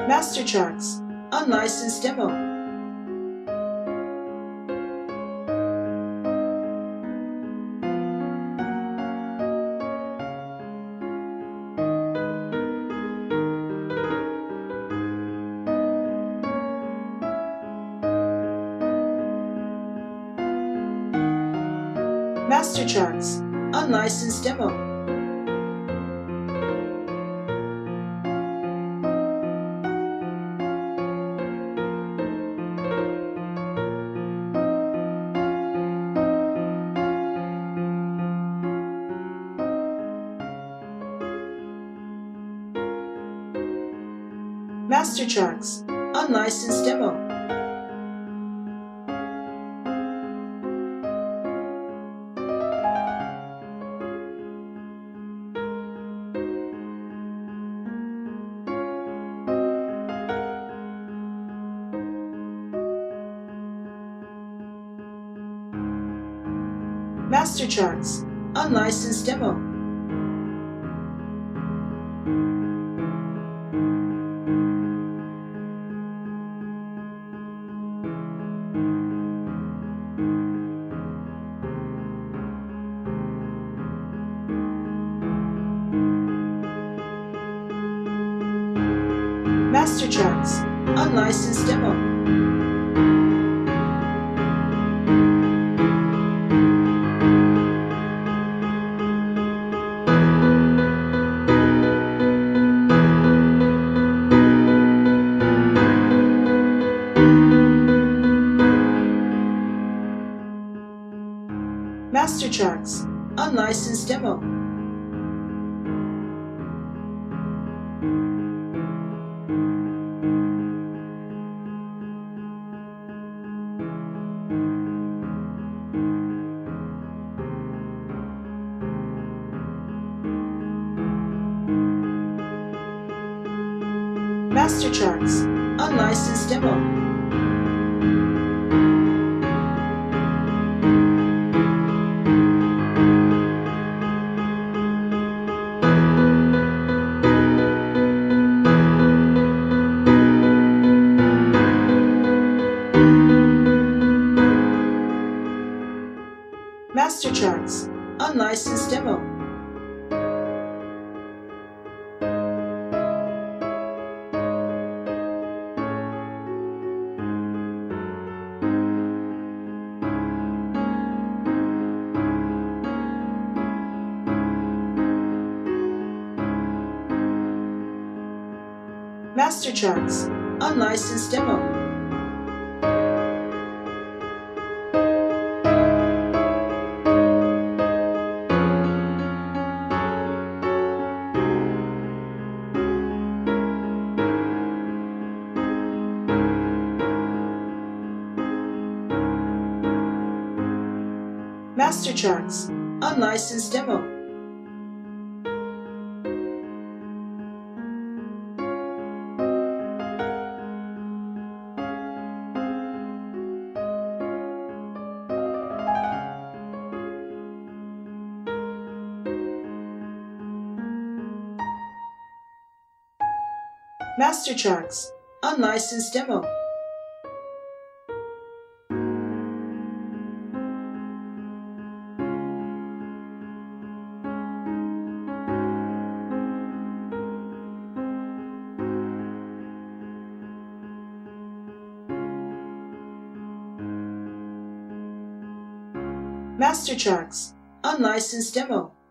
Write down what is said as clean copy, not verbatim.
Master Tracks, unlicensed demo. Master Tracks, unlicensed demo. Master Tracks, unlicensed demo. Master Tracks, unlicensed demo. Master Tracks, unlicensed demo. Master Tracks, unlicensed demo. Master Tracks, unlicensed demo. Master Tracks, unlicensed demo. Master Tracks, unlicensed demo. Master Tracks, unlicensed demo. Master Tracks, unlicensed demo. Master Tracks, unlicensed demo.